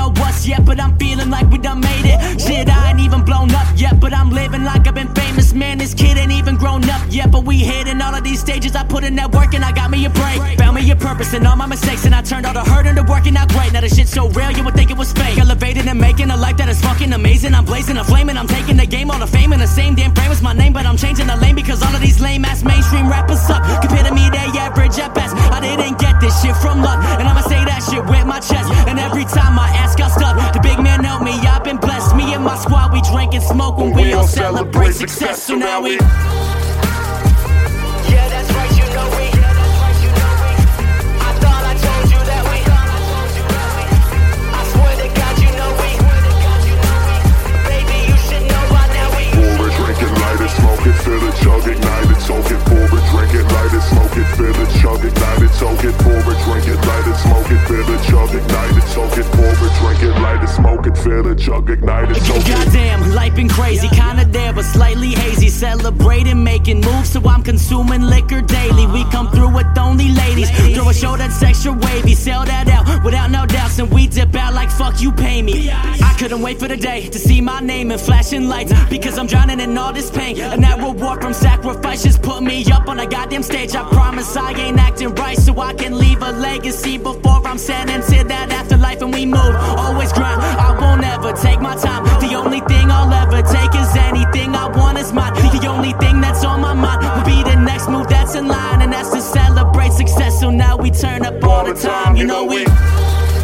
know what's yet, but I'm feeling like we done made it. Shit, I ain't even blown up yet, but I'm living like I've been famous. Man, this kid ain't even grown up yet, but we hitting all of these stages. I put in that work and I got me a break. Found me a purpose in all my mistakes, and I turned all the hurt into working out great. Now the shit's so real, you would think it was fake. Elevated and making a life that is fucking amazing. I'm blazing a flame and I'm taking the game, all the fame in the same damn frame as my name, but I'm changing the lane because all of these lame ass mainstream rappers suck. Compared to me, they average at best. I didn't get this shit from luck, and I'ma say that shit with my chest. And every time I ask, got stuck. The big man helped me, I've been blessed. Me and my squad, we drink and smoke when we all celebrate success. So now we, yeah, that's right, you know we. I thought I told you that we. I swear to God, you know we. Baby, you should know by now we. Pour it, drink it, light it, smoke it, fill it, chug, ignite it, soak it. Pour it, drink it, light it, smoke it, fill it, chug, ignite it, soak it. Pour it, drink it, light it, smoke it, fill it, chug, ignite it, soak it. Pour it, drink it, light it, smoke it, fill it, chug, ignite it, soak it. Goddamn, life been crazy, kinda there but slightly hazy. Celebrating, making moves, so I'm consuming liquor daily. We come through with only ladies. Throw a show that's extra wavy, sell that out without no doubts, and we dip out like fuck you pay me. I couldn't wait for the day to see my name in flashing lights, because I'm drowning in all this pain. And that reward from sacrifice just put me up on a goddamn stage. I promise I ain't acting right, so I can leave a legacy before I'm sent into that afterlife. And we move, always grind, I won't ever take my time. The only thing I'll ever take is anything I want is mine. The only thing that's on my mind will be the next move that's in line, and that's to celebrate success. So now we turn up all the time, you know we.